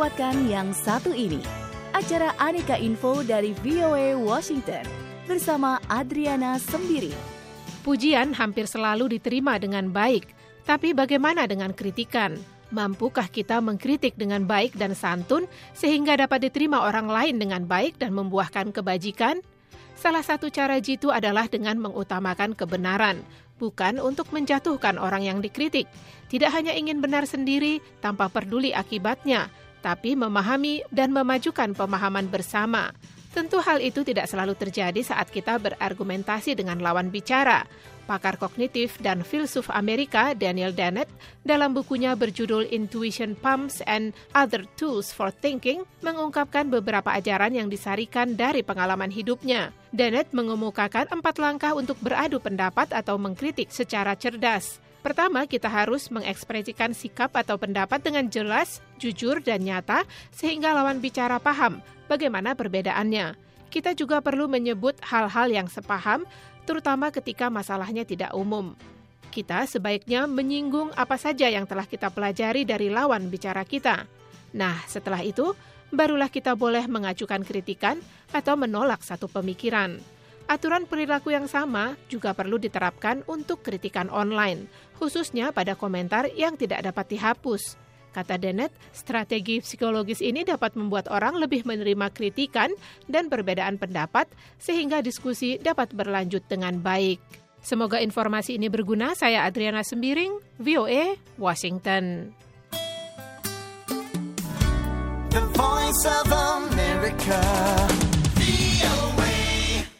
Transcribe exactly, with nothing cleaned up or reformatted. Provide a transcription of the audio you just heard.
melewatkan yang satu ini. Acara Aneka Info dari V O A Washington bersama Adriana Sembiring. Pujian hampir selalu diterima dengan baik, tapi bagaimana dengan kritikan? Mampukah kita mengkritik dengan baik dan santun sehingga dapat diterima orang lain dengan baik dan membuahkan kebajikan? Salah satu cara jitu adalah dengan mengutamakan kebenaran, bukan untuk menjatuhkan orang yang dikritik. Tidak hanya ingin benar sendiri tanpa peduli akibatnya, tapi memahami dan memajukan pemahaman bersama. Tentu hal itu tidak selalu terjadi saat kita berargumentasi dengan lawan bicara. Pakar kognitif dan filsuf Amerika Daniel Dennett dalam bukunya berjudul Intuition Pumps and Other Tools for Thinking mengungkapkan beberapa ajaran yang disarikan dari pengalaman hidupnya. Dennett mengemukakan empat langkah untuk beradu pendapat atau mengkritik secara cerdas. Pertama, kita harus mengekspresikan sikap atau pendapat dengan jelas, jujur, dan nyata sehingga lawan bicara paham bagaimana perbedaannya. Kita juga perlu menyebut hal-hal yang sepaham, terutama ketika masalahnya tidak umum. Kita sebaiknya menyinggung apa saja yang telah kita pelajari dari lawan bicara kita. Nah, setelah itu, barulah kita boleh mengajukan kritikan atau menolak satu pemikiran. Aturan perilaku yang sama juga perlu diterapkan untuk kritikan online, khususnya pada komentar yang tidak dapat dihapus. Kata Dennett, strategi psikologis ini dapat membuat orang lebih menerima kritikan dan perbedaan pendapat sehingga diskusi dapat berlanjut dengan baik. Semoga informasi ini berguna. Saya Adriana Sembiring, V O A, Washington. The Voice of America.